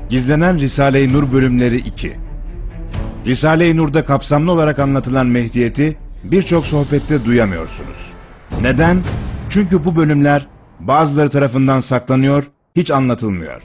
Gizlenen Risale-i Nur bölümleri 2. Risale-i Nur'da kapsamlı olarak anlatılan Mehdiyeti birçok sohbette duyamıyorsunuz. Neden? Çünkü bu bölümler bazıları tarafından saklanıyor, hiç anlatılmıyor.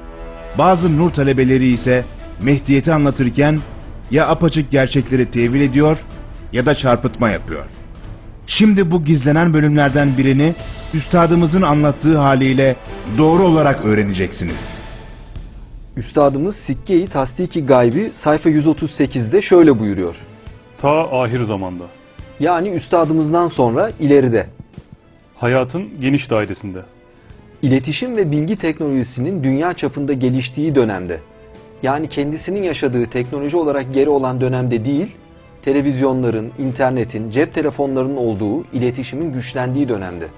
Bazı Nur talebeleri ise Mehdiyeti anlatırken ya apaçık gerçekleri tevil ediyor ya da çarpıtma yapıyor. Şimdi bu gizlenen bölümlerden birini üstadımızın anlattığı haliyle doğru olarak öğreneceksiniz. Üstadımız Sikke-i Tasdiki Gaybi sayfa 138'de şöyle buyuruyor. Ta ahir zamanda. Yani üstadımızdan sonra ileride. Hayatın geniş dairesinde. İletişim ve bilgi teknolojisinin dünya çapında geliştiği dönemde. Yani kendisinin yaşadığı teknoloji olarak geri olan dönemde değil, televizyonların, internetin, cep telefonlarının olduğu, iletişimin güçlendiği dönemde.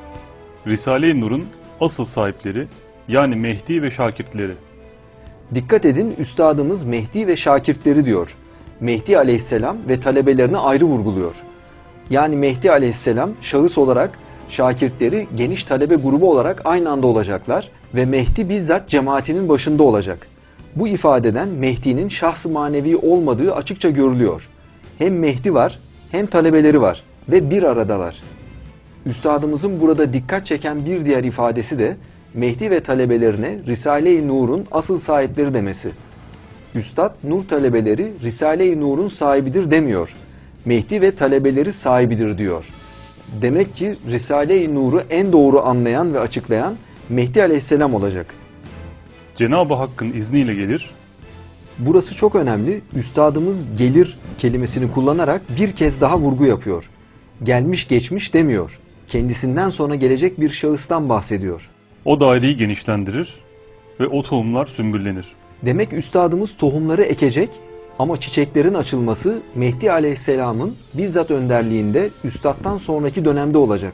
Risale-i Nur'un asıl sahipleri yani Mehdi ve şakirtleri. Dikkat edin, üstadımız Mehdi ve şakirtleri diyor. Mehdi aleyhisselam ve talebelerini ayrı vurguluyor. Yani Mehdi aleyhisselam şahıs olarak, şakirtleri geniş talebe grubu olarak aynı anda olacaklar ve Mehdi bizzat cemaatinin başında olacak. Bu ifadeden Mehdi'nin şahs-ı manevi olmadığı açıkça görülüyor. Hem Mehdi var hem talebeleri var ve bir aradalar. Üstadımızın burada dikkat çeken bir diğer ifadesi de Mehdi ve talebelerine Risale-i Nur'un asıl sahipleri demesi. Üstad Nur talebeleri Risale-i Nur'un sahibidir demiyor. Mehdi ve talebeleri sahibidir diyor. Demek ki Risale-i Nur'u en doğru anlayan ve açıklayan Mehdi aleyhisselam olacak. Cenab-ı Hakk'ın izniyle gelir. Burası çok önemli. Üstadımız gelir kelimesini kullanarak bir kez daha vurgu yapıyor. Gelmiş geçmiş demiyor. Kendisinden sonra gelecek bir şahıstan bahsediyor. O daireyi genişlendirir ve o tohumlar sümbüllenir. Demek üstadımız tohumları ekecek ama çiçeklerin açılması Mehdi aleyhisselamın bizzat önderliğinde üstattan sonraki dönemde olacak.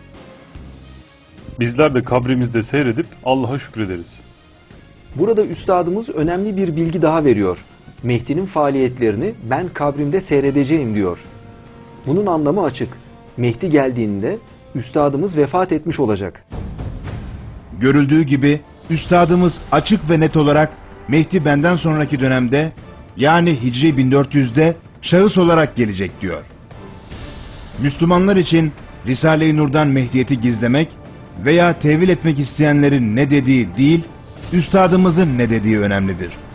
Bizler de kabrimizde seyredip Allah'a şükrederiz. Burada üstadımız önemli bir bilgi daha veriyor. Mehdi'nin faaliyetlerini ben kabrimde seyredeceğim diyor. Bunun anlamı açık. Mehdi geldiğinde üstadımız vefat etmiş olacak. Görüldüğü gibi üstadımız açık ve net olarak Mehdi benden sonraki dönemde yani Hicri 1400'de şahıs olarak gelecek diyor. Müslümanlar için Risale-i Nur'dan Mehdiyeti gizlemek veya tevil etmek isteyenlerin ne dediği değil, üstadımızın ne dediği önemlidir.